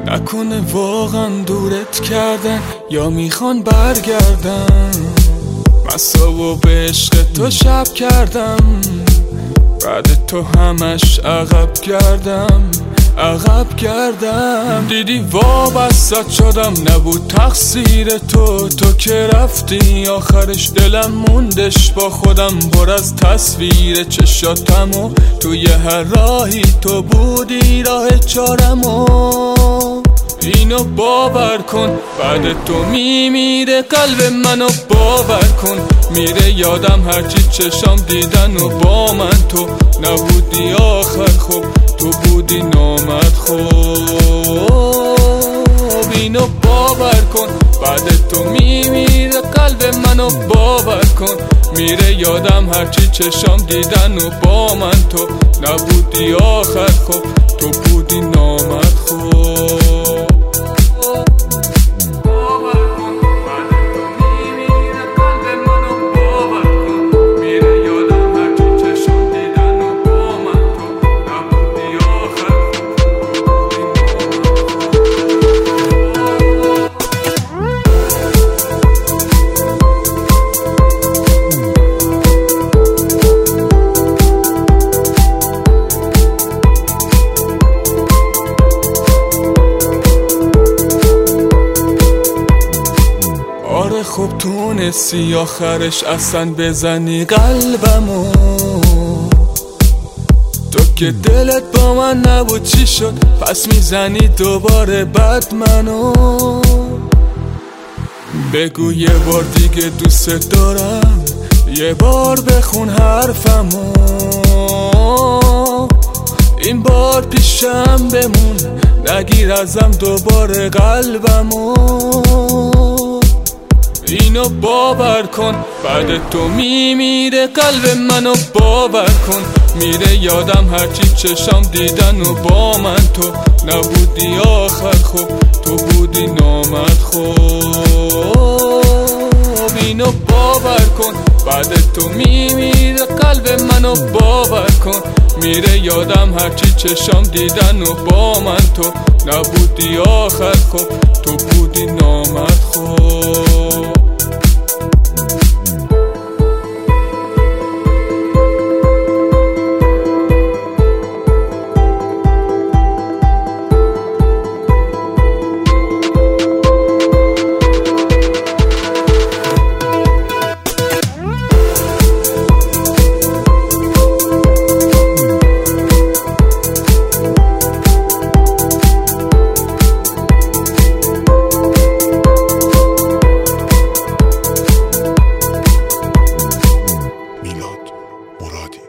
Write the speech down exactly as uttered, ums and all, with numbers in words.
نکنه واقعا دورت کردن یا میخوان برگردن. مسابو به عشق تو شب کردم، بعد تو همش عقب کردم عقب کردم. دیدی وابستت شدم، نبود تقصیر تو. تو که رفتی آخرش دلم موندش با خودم، پر از تصویر چشاتم و توی هر راهی تو بودی راه چارمو. اینو باور کن بعد تو میمیره قلب منو باور کن. میره یادم هرچی چشام دیدن و با من تو نبودی آخر خوب تو بودی نامد خوب. اینو باور کن بعد تو میمیره قلب منو باور کن. میره یادم هرچی چشام دیدن و با من تو نبودی آخر خوب تو بودی نامد خوب. خب تونستی آخرش اصلا بزنی قلبمو. تو که دلت با من نبود چی شد پس میزنی دوباره بد منو. بگو یه بار دیگه دوست دارم، یه بار بخون حرفمو. این بار پیشم بمون، نگیر ازم دوباره قلبمو. اینو باور کن بعد تو میمیره قلب منو باور کن. میره یادم هرچی چشام دیدن و با من تو نبودی آخر خوب تو بودی نامد خوب. اینو باور کن بعد تو میمیره قلب منو باور کن. میره یادم هرچی چشام دیدن و با من تو نبودی آخر خوب تو بودی نامد خوب. مرادی